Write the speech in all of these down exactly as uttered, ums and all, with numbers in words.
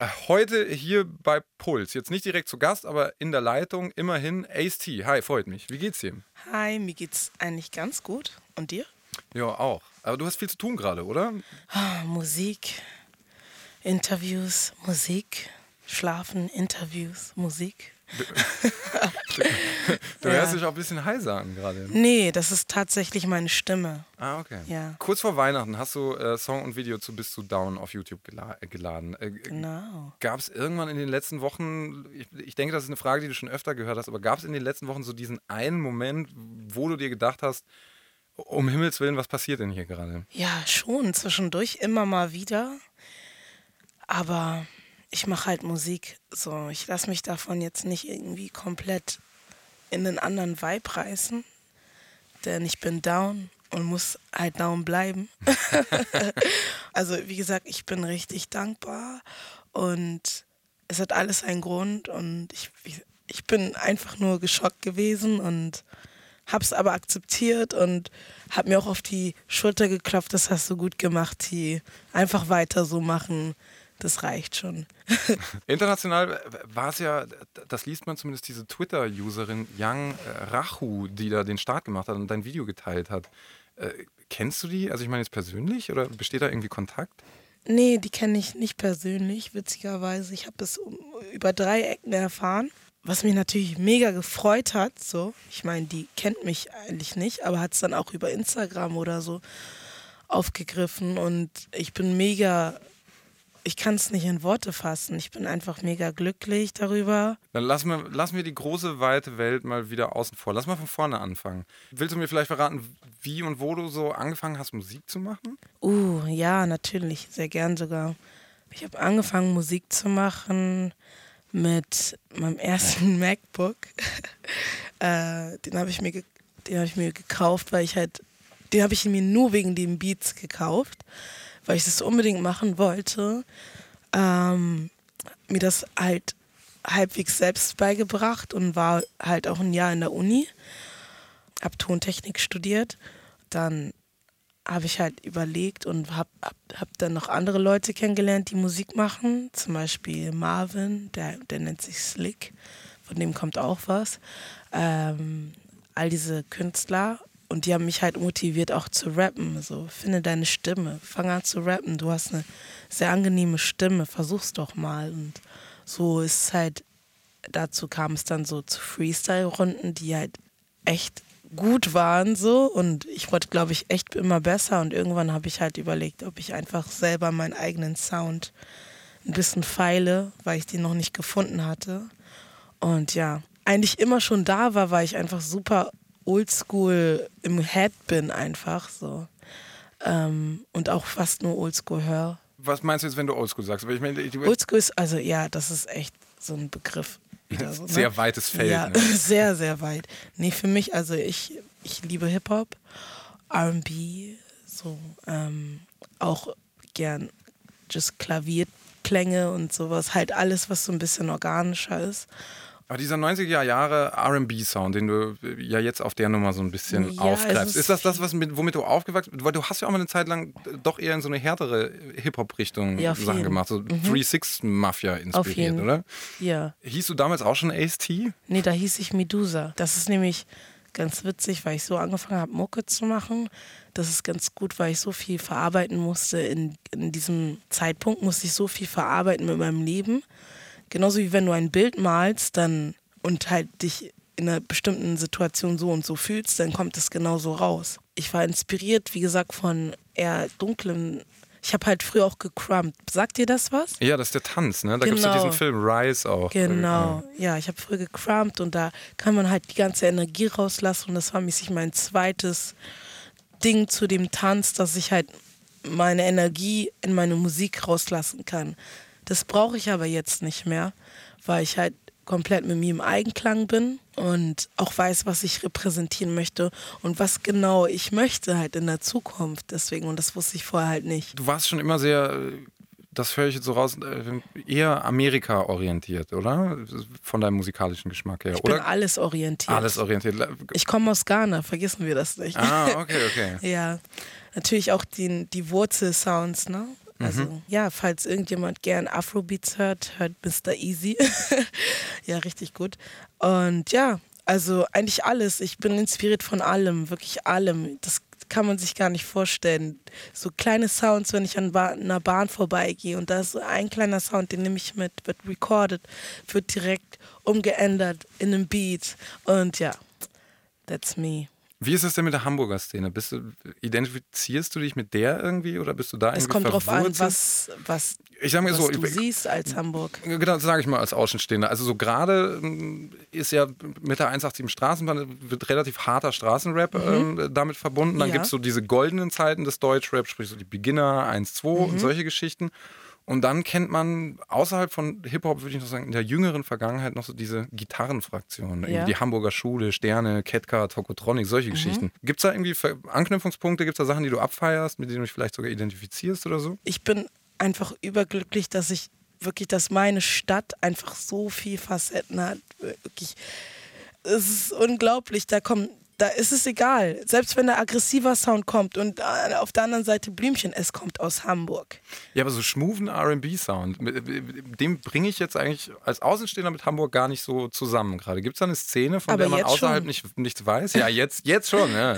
Heute hier bei Puls, jetzt nicht direkt zu Gast, aber in der Leitung immerhin Ace-T. Hi, freut mich. Wie geht's dir? Hi, mir geht's eigentlich ganz gut. Und dir? Ja, auch. Aber du hast viel zu tun gerade, oder? Ah, Musik, Interviews, Musik, Schlafen, Interviews, Musik. Du, du, du Ja. hörst dich auch ein bisschen heiser an gerade. Nee, das ist tatsächlich meine Stimme. Ah, okay. Ja. Kurz vor Weihnachten hast du äh, Song und Video zu Bist du Down auf YouTube gela- äh, geladen. Äh, Genau. Gab es irgendwann in den letzten Wochen, ich, ich denke, das ist eine Frage, die du schon öfter gehört hast, aber gab es in den letzten Wochen so diesen einen Moment, wo du dir gedacht hast, um Himmels Willen, was passiert denn hier gerade? Ja, schon, zwischendurch immer mal wieder. Aber ich mache halt Musik. So, ich lasse mich davon jetzt nicht irgendwie komplett in einen anderen Vibe reißen. Denn ich bin down und muss halt down bleiben. Also wie gesagt, ich bin richtig dankbar und es hat alles einen Grund und ich, ich, ich bin einfach nur geschockt gewesen und hab's aber akzeptiert und hab mir auch auf die Schulter geklopft, das hast du gut gemacht, T. Einfach weiter so machen, das reicht schon. International war es ja, das liest man zumindest, diese Twitter-Userin Young Rachu, die da den Start gemacht hat und dein Video geteilt hat. Äh, kennst du die? Also ich meine jetzt persönlich oder besteht da irgendwie Kontakt? Nee, die kenne ich nicht persönlich, witzigerweise. Ich habe es um, über drei Ecken erfahren, was mich natürlich mega gefreut hat. So, ich meine, die kennt mich eigentlich nicht, aber hat es dann auch über Instagram oder so aufgegriffen und ich bin mega, ich kann es nicht in Worte fassen. Ich bin einfach mega glücklich darüber. Dann lassen wir, lassen wir die große, weite Welt mal wieder außen vor. Lass mal von vorne anfangen. Willst du mir vielleicht verraten, wie und wo du so angefangen hast, Musik zu machen? Uh, ja, natürlich, sehr gern sogar. Ich habe angefangen, Musik zu machen mit meinem ersten MacBook. äh, den habe ich mir ge- den habe ich mir gekauft, weil ich halt, den habe ich mir nur wegen den Beats gekauft, weil ich das unbedingt machen wollte. Ähm, mir das halt halbwegs selbst beigebracht und war halt auch ein Jahr in der Uni. Hab Tontechnik studiert. Dann habe ich halt überlegt und habe hab, hab dann noch andere Leute kennengelernt, die Musik machen. Zum Beispiel Marvin, der, der nennt sich Slick. Von dem kommt auch was. Ähm, all diese Künstler. Und die haben mich halt motiviert, auch zu rappen. So, finde deine Stimme, fang an zu rappen. Du hast eine sehr angenehme Stimme, versuch's doch mal. Und so ist es halt, dazu kam es dann so zu Freestyle-Runden, die halt echt gut waren so. Und ich wurde, glaube ich, echt immer besser. Und irgendwann habe ich halt überlegt, ob ich einfach selber meinen eigenen Sound ein bisschen feile, weil ich den noch nicht gefunden hatte. Und ja, eigentlich immer schon da war, weil ich einfach super oldschool im Head bin einfach so. Ähm, und auch fast nur oldschool höre. Was meinst du jetzt, wenn du Oldschool sagst? Aber ich meine, du Oldschool ist, also ja, das ist echt so ein Begriff. Wieder so, ne? sehr weites Feld. Ja, Ne? sehr, sehr weit. Nee, für mich, also ich, ich liebe Hip-Hop, R and B, so, ähm, auch gern just Klavierklänge und sowas, halt alles, was so ein bisschen organischer ist. Aber dieser neunziger Jahre R and B-Sound, den du ja jetzt auf der Nummer so ein bisschen Ja, aufgreifst, es ist ist das das, was mit, womit du aufgewachsen bist? Weil du hast ja auch mal eine Zeit lang doch eher in so eine härtere Hip-Hop-Richtung Ja, auf Sachen jeden. gemacht, so Mhm. drei six Mafia Auf inspiriert, jeden. oder? Ja. Hieß du damals auch schon Ace-T? Nee, da hieß ich Medusa. Das ist nämlich ganz witzig, weil ich so angefangen habe, Mucke zu machen. Das ist ganz gut, weil ich so viel verarbeiten musste. In, in diesem Zeitpunkt musste ich so viel verarbeiten mit meinem Leben. Genauso wie wenn du ein Bild malst dann und halt dich in einer bestimmten Situation so und so fühlst, dann kommt es genauso raus. Ich war inspiriert, wie gesagt, von eher dunklen. Ich habe halt früher auch gecrumpt. Sagt dir das was? Ja, das ist der Tanz, ne? Da gibt es ja Genau. diesen Film Rise auch. Genau, ja, ich habe früher gecrumpt und da kann man halt die ganze Energie rauslassen und das war mäßig mein zweites Ding zu dem Tanz, dass ich halt meine Energie in meine Musik rauslassen kann. Das brauche ich aber jetzt nicht mehr, weil ich halt komplett mit mir im Einklang bin und auch weiß, was ich repräsentieren möchte und was genau ich möchte halt in der Zukunft. Deswegen, und das wusste ich vorher halt nicht. Du warst schon immer sehr, das höre ich jetzt so raus, eher Amerika-orientiert, oder? Von deinem musikalischen Geschmack her, Ich oder? bin alles orientiert. Alles orientiert. Ich komme aus Ghana, vergessen wir das nicht. Ah, okay, okay. Ja, natürlich auch die, die Wurzelsounds, ne? Also Mhm. ja, falls irgendjemand gern Afrobeats hört, hört Mister Easy. Ja, richtig gut. Und ja, also eigentlich alles. Ich bin inspiriert von allem, wirklich allem. Das kann man sich gar nicht vorstellen. So kleine Sounds, wenn ich an ba- einer Bahn vorbeigehe und da ist so ein kleiner Sound, den nehme ich mit, wird recorded, wird direkt umgeändert in einem Beat. Und ja, that's me. Wie ist es denn mit der Hamburger Szene? Bist du, identifizierst du dich mit der irgendwie oder bist du da irgendwie Es kommt drauf an, verwurzelt? was, was, Ich sag mal was so, du ich, siehst als Hamburg. genau, das sage ich mal als Außenstehender. Also so gerade ähm, ist ja mit der hundertsiebenundachtzig Straßenbahn wird relativ harter Straßenrap ähm, damit verbunden. Dann Ja. gibt es so diese goldenen Zeiten des Deutschrap, sprich so die Beginner, eins, zwei und solche Geschichten. Und dann kennt man außerhalb von Hip-Hop, würde ich noch sagen, in der jüngeren Vergangenheit noch so diese Gitarrenfraktionen. Irgendwie Ja. die Hamburger Schule, Sterne, Ketka, Tokotronic, solche Geschichten. Gibt es da irgendwie Ver- Anknüpfungspunkte? Gibt es da Sachen, die du abfeierst, mit denen du dich vielleicht sogar identifizierst oder so? Ich bin einfach überglücklich, dass ich wirklich, dass meine Stadt einfach so viel Facetten hat. Wirklich, es ist unglaublich. Da kommen, da ist es egal. Selbst wenn ein aggressiver Sound kommt und äh, auf der anderen Seite Blümchen, es kommt aus Hamburg. Ja, aber so schmoothen R and B-Sound, mit- mit dem bringe ich jetzt eigentlich als Außenstehender mit Hamburg gar nicht so zusammen gerade. Gibt es da eine Szene, von Aber der man jetzt außerhalb schon. nicht, nichts weiß? Ja, jetzt, jetzt schon, ja.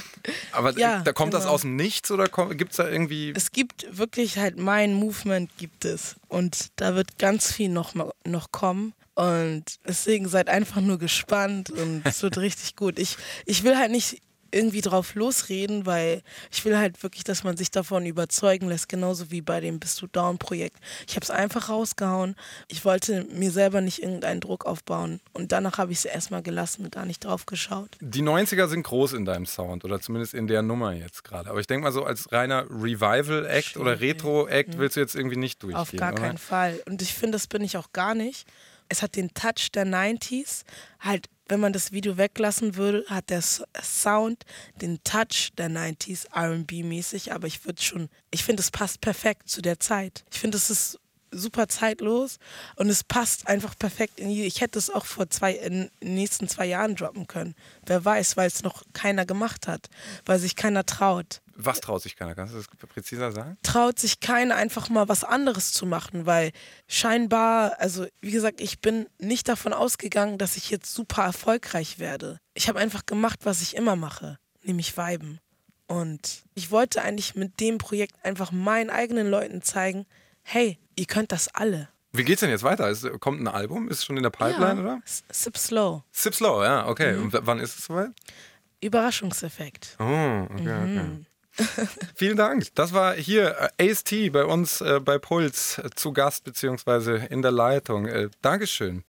Aber Ja, da kommt das genau. aus dem Nichts oder gibt es da irgendwie... Es gibt wirklich halt mein Movement gibt es und da wird ganz viel noch, mal- noch kommen und deswegen seid einfach nur gespannt und es wird richtig gut. Ich, ich will halt nicht irgendwie drauf losreden, weil ich will halt wirklich, dass man sich davon überzeugen lässt, genauso wie bei dem Bist du Down Projekt. Ich habe es einfach rausgehauen. Ich wollte mir selber nicht irgendeinen Druck aufbauen und danach habe ich es erstmal gelassen, gar nicht drauf geschaut. Die neunziger sind groß in deinem Sound oder zumindest in der Nummer jetzt gerade. Aber ich denke mal so als reiner Revival-Act oder Retro-Act willst du jetzt irgendwie nicht durchgehen, Auf gar oder? keinen Fall. Und ich finde, das bin ich auch gar nicht. Es hat den Touch der neunziger. Halt, wenn man das Video weglassen würde, hat der S- Sound den Touch der neunziger, R and B-mäßig. Aber ich würde schon, ich finde, es passt perfekt zu der Zeit. Ich finde, es ist super zeitlos und es passt einfach perfekt in die. Ich hätte es auch vor zwei, in den nächsten zwei Jahren droppen können. Wer weiß, weil es noch keiner gemacht hat, weil sich keiner traut. Was traut sich keiner? Kannst du das präziser sagen? Traut sich keiner einfach mal was anderes zu machen, weil scheinbar, also wie gesagt, ich bin nicht davon ausgegangen, dass ich jetzt super erfolgreich werde. Ich habe einfach gemacht, was ich immer mache, nämlich viben. Und ich wollte eigentlich mit dem Projekt einfach meinen eigenen Leuten zeigen, hey, ihr könnt das alle. Wie geht's denn jetzt weiter? Ist, kommt ein Album? Ist schon in der Pipeline, oder? S- Sip Slow. Sip Slow, ja, okay. Und w- wann ist es soweit? Überraschungseffekt. Oh, okay, okay. Vielen Dank. Das war hier äh, Ace T bei uns äh, bei Puls äh, zu Gast beziehungsweise in der Leitung. Äh, Dankeschön.